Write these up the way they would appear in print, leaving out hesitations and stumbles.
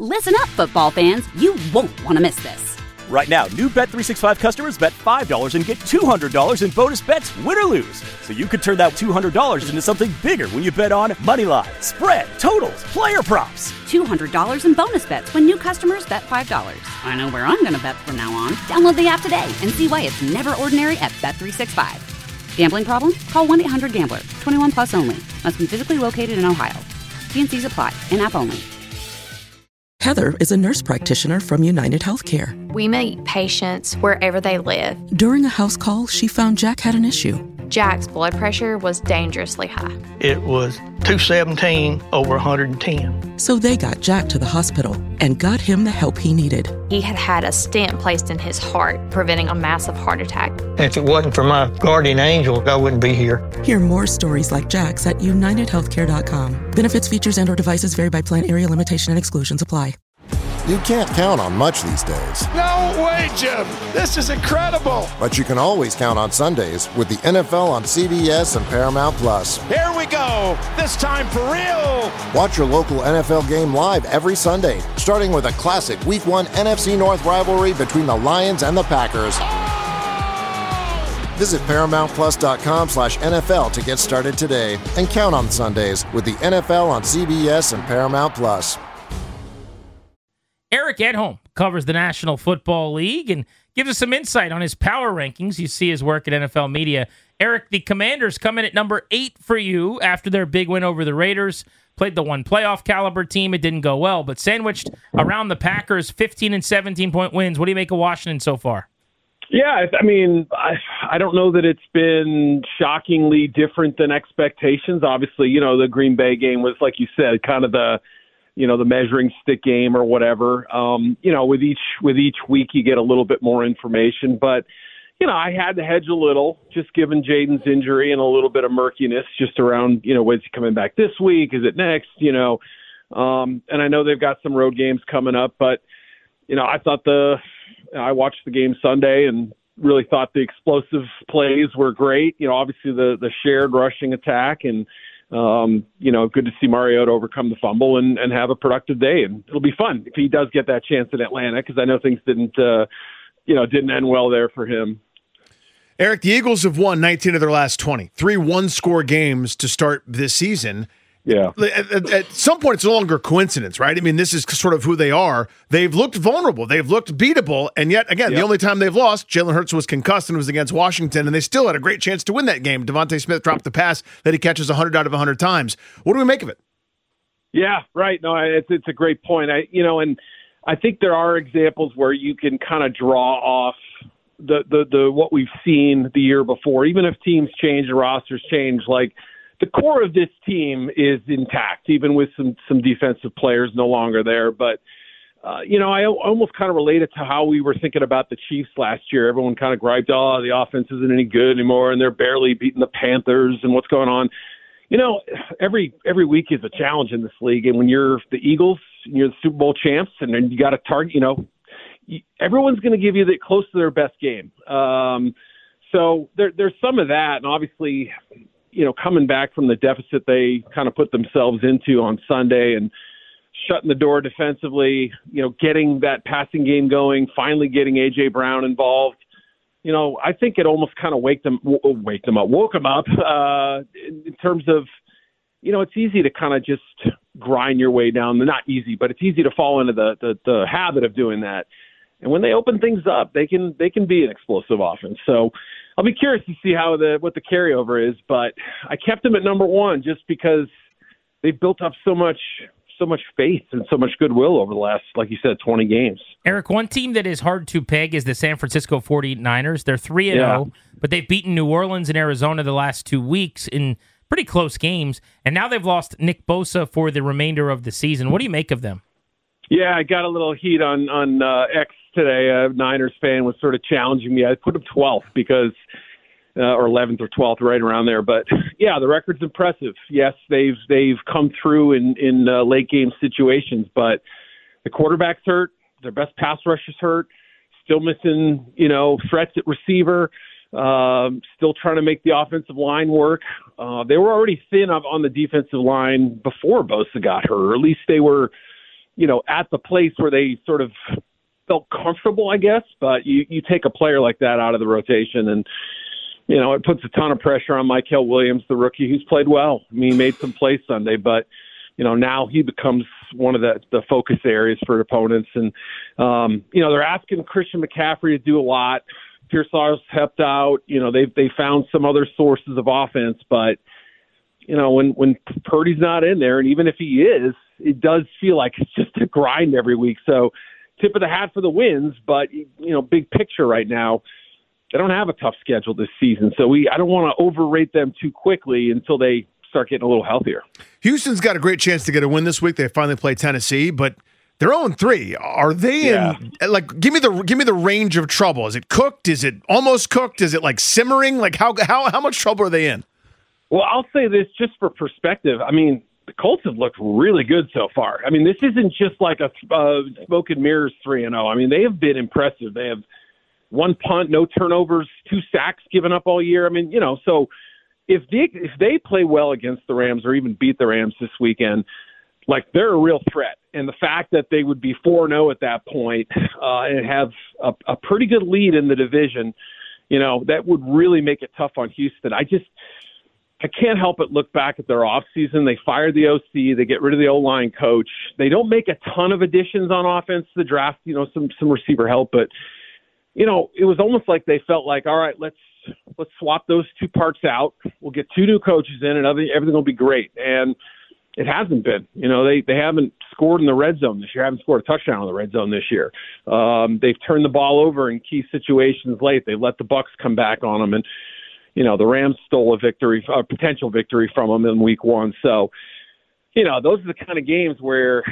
Listen up, football fans. You won't want to miss this. Right now, new Bet365 customers bet $5 and get $200 in bonus bets, win or lose. So you could turn that $200 into something bigger when you bet on money line, spread, totals, player props. $200 in bonus bets when new customers bet $5. I know where I'm going to bet from now on. Download the app today and see why it's never ordinary at Bet365. Gambling problem? Call 1-800-GAMBLER. 21 plus only. Must be physically located in Ohio. T&Cs apply. In-app only. Heather is a nurse practitioner from United Healthcare. We meet patients wherever they live. During a house call, she found Jack had an issue. Jack's blood pressure was dangerously high. It was 217 over 110. So they got Jack to the hospital and got him the help he needed. He had a stent placed in his heart, preventing a massive heart attack. If it wasn't for my guardian angel, I wouldn't be here. Hear more stories like Jack's at UnitedHealthcare.com. Benefits, features, and/or devices vary by plan, area, limitation, and exclusions apply. You can't count on much these days. No way, Jim. This is incredible. But you can always count on Sundays with the NFL on CBS and Paramount Plus. Here we go. This time for real. Watch your local NFL game live every Sunday, starting with a classic Week 1 NFC North rivalry between the Lions and the Packers. Visit ParamountPlus.com/NFL to get started today and count on Sundays with the NFL on CBS and Paramount Plus. Eric Edholm covers the National Football League and gives us some insight on his power rankings. You see his work at NFL Media. Eric, the Commanders come in at number 8 for you after their big win over the Raiders. Played the one playoff caliber team. It didn't go well, but sandwiched around the Packers, 15 and 17-point wins. What do you make of Washington so far? Yeah, I mean, I don't know that it's been shockingly different than expectations. Obviously, the Green Bay game was, like you said, kind of the measuring stick game or whatever. With each week you get a little bit more information, but I had to hedge a little just given Jaden's injury and a little bit of murkiness just around, when's he coming back this week? Is it next? And I know they've got some road games coming up, but I thought I watched the game Sunday and really thought the explosive plays were great. Obviously the shared rushing attack and good to see Mariota overcome the fumble and have a productive day. And it'll be fun if he does get that chance in Atlanta, because I know things didn't end well there for him. Eric, the Eagles have won 19 of their last 20, 3 one-score games to start this season. Yeah. At some point, it's no longer a coincidence, right? I mean, this is sort of who they are. They've looked vulnerable. They've looked beatable. And yet, again, The only time they've lost, Jalen Hurts was concussed and it was against Washington, and they still had a great chance to win that game. Devontae Smith dropped the pass that he catches 100 out of 100 times. What do we make of it? Yeah, right. No, it's a great point. And I think there are examples where you can kind of draw off the what we've seen the year before, even if teams change and rosters change. Like, the core of this team is intact, even with some defensive players no longer there. But, I almost kind of related to how we were thinking about the Chiefs last year. Everyone kind of griped, the offense isn't any good anymore, and they're barely beating the Panthers, and what's going on. Every week is a challenge in this league. And when you're the Eagles, you're the Super Bowl champs, and then you got to target, everyone's going to give you close to their best game. So there's some of that. And obviously, coming back from the deficit they kind of put themselves into on Sunday and shutting the door defensively, getting that passing game going, finally getting A.J. Brown involved. I think it almost kind of woke them up in terms of, it's easy to kind of just grind your way down. Not easy, but it's easy to fall into the habit of doing that. And when they open things up, they can be an explosive offense. So I'll be curious to see what the carryover is, but I kept them at number 1 just because they've built up so much faith and so much goodwill over the last, like you said, 20 games. Eric, one team that is hard to peg is the San Francisco 49ers. They're 3-0, but they've beaten New Orleans and Arizona the last 2 weeks in pretty close games, and now they've lost Nick Bosa for the remainder of the season. What do you make of them? Yeah, I got a little heat on X today. A Niners fan was sort of challenging me. I put them 12th because or 11th or 12th, right around there. But yeah, the record's impressive. Yes, they've come through in late game situations, but the quarterback's hurt. Their best pass rusher's hurt. Still missing, threats at receiver. Still trying to make the offensive line work. They were already thin on the defensive line before Bosa got hurt, or at least they were at the place where they sort of felt comfortable, I guess. But you take a player like that out of the rotation and, it puts a ton of pressure on Mykel Williams, the rookie, who's played well. I mean, he made some plays Sunday, but, now he becomes one of the focus areas for opponents. And, they're asking Christian McCaffrey to do a lot. Pearsall's helped out. They found some other sources of offense, but, when Purdy's not in there, and even if he is, it does feel like it's just a grind every week. So tip of the hat for the wins, but, big picture right now, they don't have a tough schedule this season. So I don't want to overrate them too quickly until they start getting a little healthier. Houston's got a great chance to get a win this week. They finally play Tennessee, but they're 0-3. Are they in, give me the range of trouble. Is it cooked? Is it almost cooked? Is it like simmering? Like how much trouble are they in? Well, I'll say this just for perspective. I mean, the Colts have looked really good so far. I mean, this isn't just like a smoke and mirrors 3-0. I mean, they have been impressive. They have 1 punt, no turnovers, 2 sacks given up all year. I mean, so if they play well against the Rams or even beat the Rams this weekend, like they're a real threat. And the fact that they would be 4-0 at that point and have a pretty good lead in the division, that would really make it tough on Houston. I can't help but look back at their offseason. They fired the OC. They get rid of the O-line coach. They don't make a ton of additions on offense to the draft, some receiver help. But, it was almost like they felt like, all right, let's swap those 2 parts out. We'll get 2 new coaches in and everything will be great. And it hasn't been. They haven't scored in the red zone this year. Haven't scored a touchdown in the red zone this year. They've turned the ball over in key situations late. They let the Bucs come back on them. And, the Rams stole a potential victory from them in week 1. So, those are the kind of games where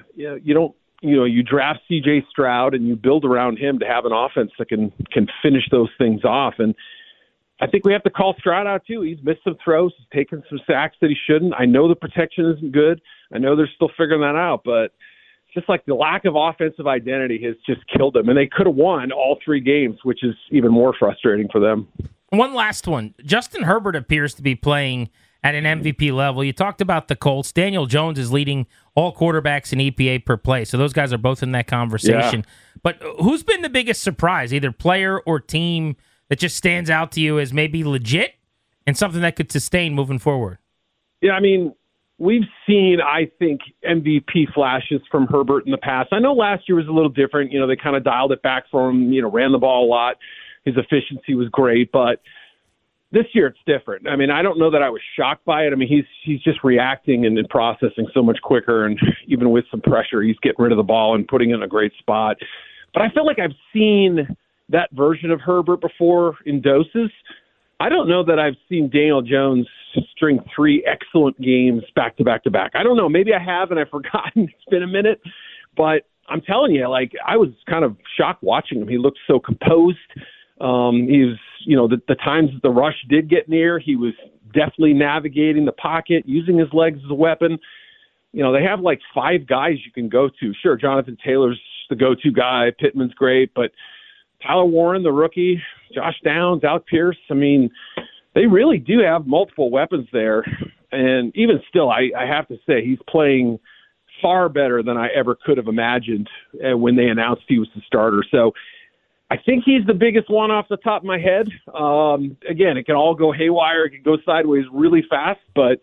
you draft C.J. Stroud and you build around him to have an offense that can finish those things off. And I think we have to call Stroud out too. He's missed some throws. He's taken some sacks that he shouldn't. I know the protection isn't good. I know they're still figuring that out, but just like the lack of offensive identity has just killed them. And they could have won all 3 games, which is even more frustrating for them. One last one. Justin Herbert appears to be playing at an MVP level. You talked about the Colts. Daniel Jones is leading all quarterbacks in EPA per play, so those guys are both in that conversation. Yeah. But who's been the biggest surprise, either player or team, that just stands out to you as maybe legit and something that could sustain moving forward? Yeah, I mean, we've seen, I think, MVP flashes from Herbert in the past. I know last year was a little different. They kind of dialed it back for him, ran the ball a lot. His efficiency was great, but this year it's different. I mean, I don't know that I was shocked by it. I mean, he's just reacting and processing so much quicker, and even with some pressure, he's getting rid of the ball and putting it in a great spot. But I feel like I've seen that version of Herbert before in doses. I don't know that I've seen Daniel Jones string 3 excellent games back to back to back. I don't know. Maybe I have and I've forgotten. It's been a minute, but I'm telling you, like, I was kind of shocked watching him. He looked so composed. He was, the times that the rush did get near, he was definitely navigating the pocket, using his legs as a weapon. They have like 5 guys you can go to. Sure, Jonathan Taylor's the go-to guy. Pittman's great, but Tyler Warren, the rookie, Josh Downs, Alec Pierce. I mean, they really do have multiple weapons there. And even still, I have to say, he's playing far better than I ever could have imagined when they announced he was the starter. So I think he's the biggest one off the top of my head. Again, it can all go haywire. It can go sideways really fast. But,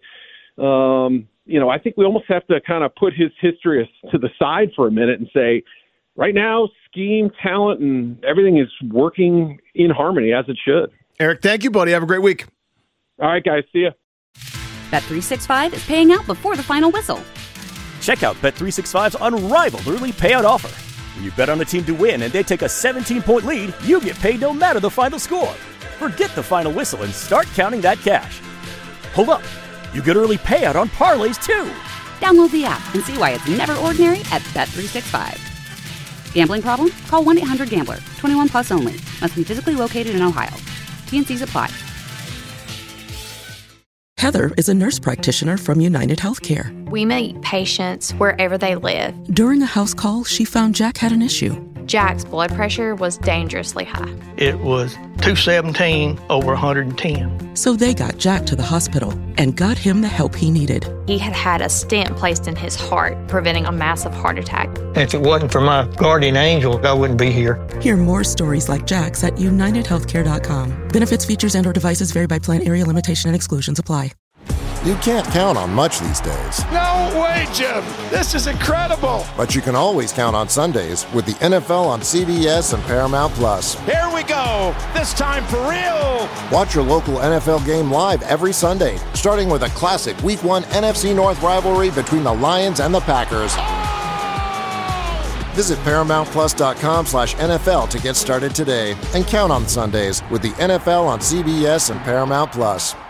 I think we almost have to kind of put his history to the side for a minute and say, right now, scheme, talent, and everything is working in harmony as it should. Eric, thank you, buddy. Have a great week. All right, guys. See ya. Bet365 is paying out before the final whistle. Check out Bet365's unrivaled early payout offer. When you bet on a team to win and they take a 17-point lead, you get paid no matter the final score. Forget the final whistle and start counting that cash. Hold up. You get early payout on parlays, too. Download the app and see why it's never ordinary at Bet365. Gambling problem? Call 1-800-GAMBLER. 21 plus only. Must be physically located in Ohio. T&Cs apply. Heather is a nurse practitioner from United Healthcare. We meet patients wherever they live. During a house call, she found Jack had an issue. Jack's blood pressure was dangerously high. It was 217 over 110. So they got Jack to the hospital and got him the help he needed. He had had a stent placed in his heart, preventing a massive heart attack. If it wasn't for my guardian angel, I wouldn't be here. Hear more stories like Jack's at UnitedHealthcare.com. Benefits, features, and/or devices vary by plan, area limitation, and exclusions apply. You can't count on much these days. No way, Jim. This is incredible. But you can always count on Sundays with the NFL on CBS and Paramount Plus. Here we go. This time for real. Watch your local NFL game live every Sunday, starting with a classic Week 1 NFC North rivalry between the Lions and the Packers. Visit ParamountPlus.com/NFL to get started today and count on Sundays with the NFL on CBS and Paramount Plus.